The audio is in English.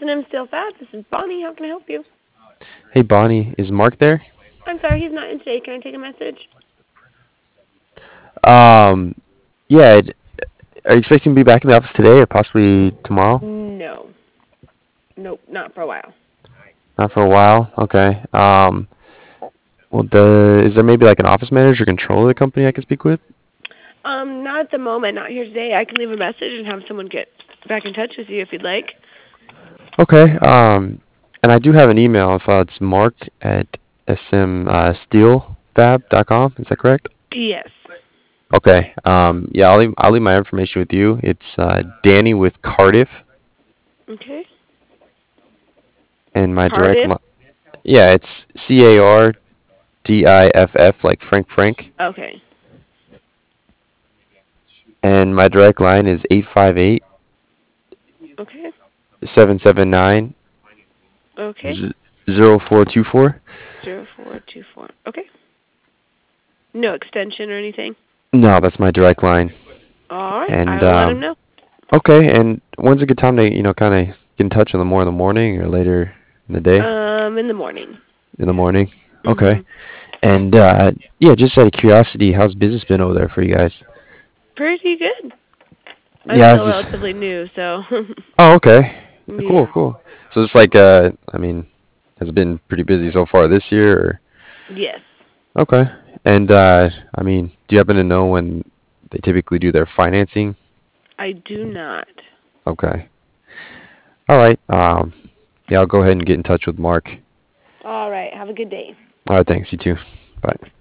S&M Steel Fab. This is Bonnie. How can I help you? Hey Bonnie, is Mark there? I'm sorry, he's not in today. Can I take a message? Um, yeah, are you expecting to be back in the office today or possibly tomorrow? No. Nope, not for a while. Not for a while. Okay. Well, is there maybe like an office manager or controller of the company I can speak with? Not at the moment. Not here today. I can leave a message and have someone get back in touch with you if you'd like. Okay. And I do have an email. If it's Mark at smsteelfab.com. Is that correct? Yes. Okay. Yeah, I'll leave my information with you. It's Danny with Cardiff, Okay. and my direct Cardiff. line. Yeah, it's CARDIFF, like Frank. Okay. And my direct line is 858 Okay. 779 Okay. 0424. 0424. Okay. No extension or anything. No, that's my direct line. All right. And I will let him know. okay, and when's a good time to, kind of get in touch in the morning or later in the day? In the morning. In the morning. Okay. Mhm. And yeah, just out of curiosity, how's business been over there for you guys? Pretty good. I'm Yeah, still it's just. relatively new, so Oh, okay. Cool, yeah. cool. So it's like, I mean, has it been pretty busy so far this year? Or? Yes. Okay. And I mean, do you happen to know when they typically do their financing? I do not. Okay. All right. Yeah, I'll go ahead and get in touch with Mark. All right. Have a good day. All right, thanks. You too. Bye.